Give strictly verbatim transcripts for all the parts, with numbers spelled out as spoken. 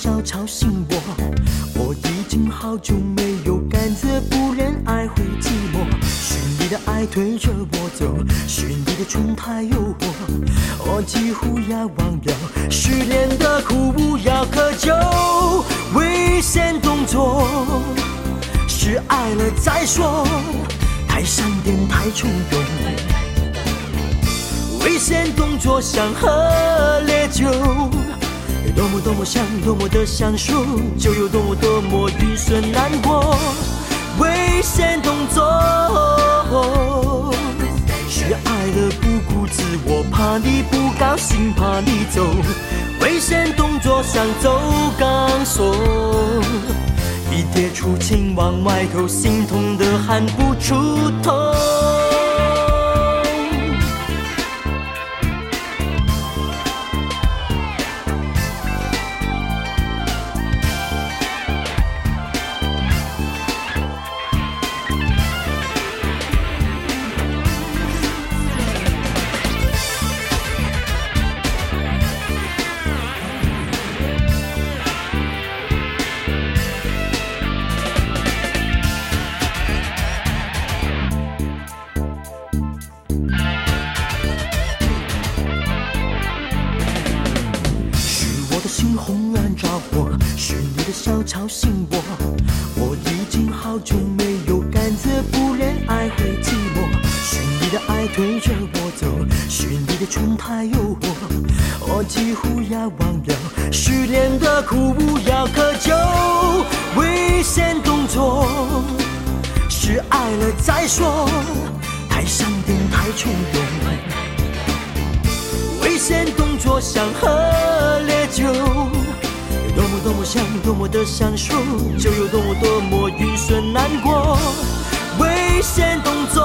笑吵醒我，我已经好久没有感觉不忍爱会寂寞，是你的爱推着我走，是你的春太诱惑，我几乎要忘了失恋的苦无药可救，危险动作是爱了再说，太闪电太冲动，危险动作像喝烈酒，多么多么想，多么的享受，就有多么多么愚蠢难过。危险动作是爱的不顾自我，怕你不高兴，怕你走。危险动作像走钢索，一跌出情往外头，心痛的喊不出头。心轰然着火，是你的笑吵醒我，我已经好久没有感觉不忍爱会寂寞，是你的爱推着我走，是你的春太诱惑，我几乎要忘了失恋的苦无药可救，危险动作是爱了再说，太闪电太冲动，危险动作像喝烈酒，多么多么想，多么的享受，就有多么多么愚蠢难过。危险动作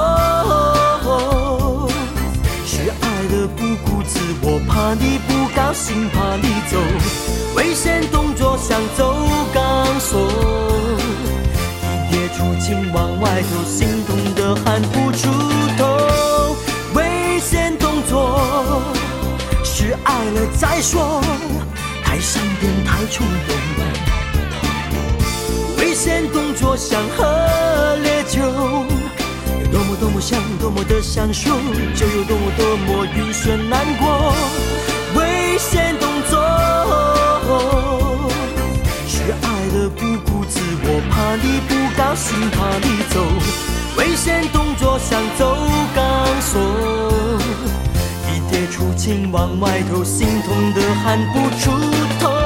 是爱的不顾自我，怕你不高兴，怕你走。危险动作像走钢索，一跌出情往外头，心痛的喊不出头。危险动作是爱了再说，太闪电太冲动，危险动作像喝烈酒，多么多么想，多么的享受，就有多么多么愚蠢难过。危险动作是爱的不顾自我，怕你不高兴，怕你走。危险动作像走钢索，一跌出情往外头，心痛的喊不出头。